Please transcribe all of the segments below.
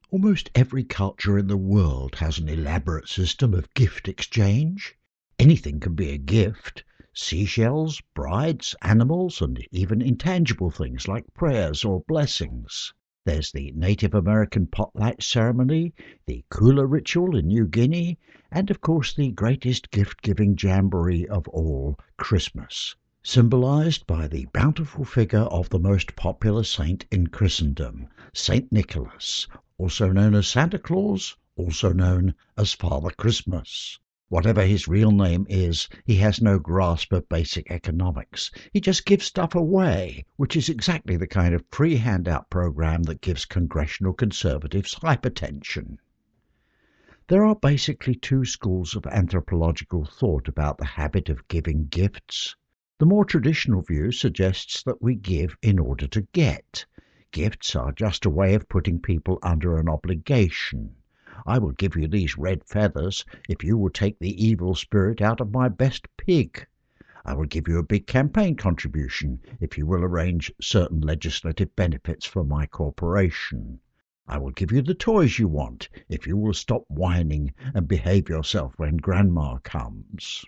Almost every culture in the world has an elaborate system of gift exchange. Anything can be a gift: seashells, brides, animals, and even intangible things like prayers or blessings. There's the Native American potlatch ceremony, the Kula ritual in New Guinea, and of course the greatest gift-giving jamboree of all, Christmas, symbolized by the bountiful figure of the most popular saint in Christendom, Saint Nicholas, also known as Santa Claus, also known as Father Christmas. Whatever his real name is, he has no grasp of basic economics. He just gives stuff away, which is exactly the kind of free handout program that gives congressional conservatives hypertension. There are basically two schools of anthropological thought about the habit of giving gifts. The more traditional view suggests that we give in order to get. Gifts are just a way of putting people under an obligation. I will give you these red feathers if you will take the evil spirit out of my best pig. I will give you a big campaign contribution if you will arrange certain legislative benefits for my corporation. I will give you the toys you want if you will stop whining and behave yourself when Grandma comes.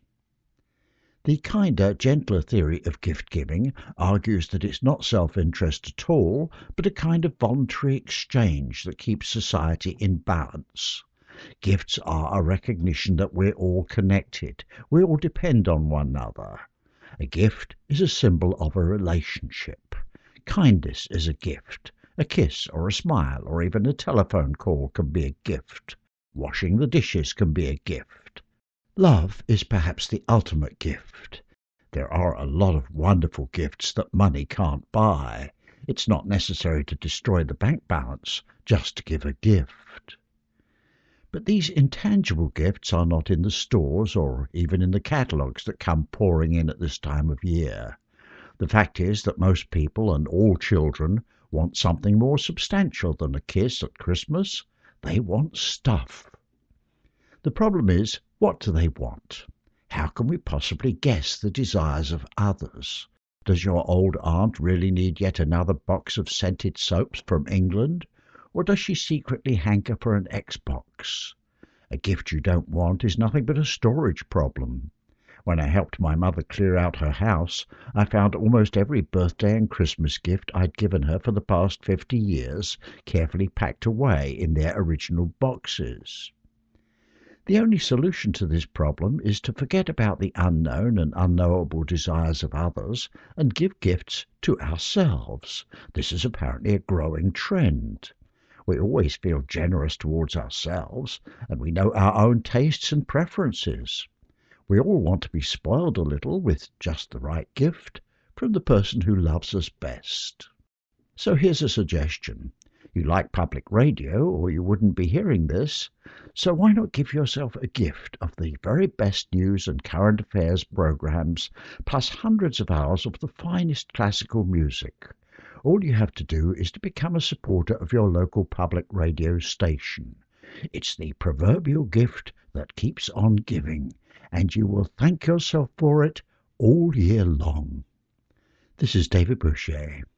The kinder, gentler theory of gift-giving argues that it's not self-interest at all, but a kind of voluntary exchange that keeps society in balance. Gifts are a recognition that we're all connected. We all depend on one another. A gift is a symbol of a relationship. Kindness is a gift. A kiss or a smile or even a telephone call can be a gift. Washing the dishes can be a gift. Love is perhaps the ultimate gift. There are a lot of wonderful gifts that money can't buy. It's not necessary to destroy the bank balance just to give a gift. But these intangible gifts are not in the stores or even in the catalogues that come pouring in at this time of year. The fact is that most people and all children want something more substantial than a kiss at Christmas. They want stuff. The problem is, what do they want? How can we possibly guess the desires of others? Does your old aunt really need yet another box of scented soaps from England? Or does she secretly hanker for an Xbox? A gift you don't want is nothing but a storage problem. When I helped my mother clear out her house, I found almost every birthday and Christmas gift I'd given her for the past 50 years carefully packed away in their original boxes. The only solution to this problem is to forget about the unknown and unknowable desires of others and give gifts to ourselves. This is apparently a growing trend. We always feel generous towards ourselves, and we know our own tastes and preferences. We all want to be spoiled a little with just the right gift from the person who loves us best. So here's a suggestion. You like public radio, or you wouldn't be hearing this, so why not give yourself a gift of the very best news and current affairs programs, plus hundreds of hours of the finest classical music? All you have to do is to become a supporter of your local public radio station. It's the proverbial gift that keeps on giving, and you will thank yourself for it all year long. This is David Boucher.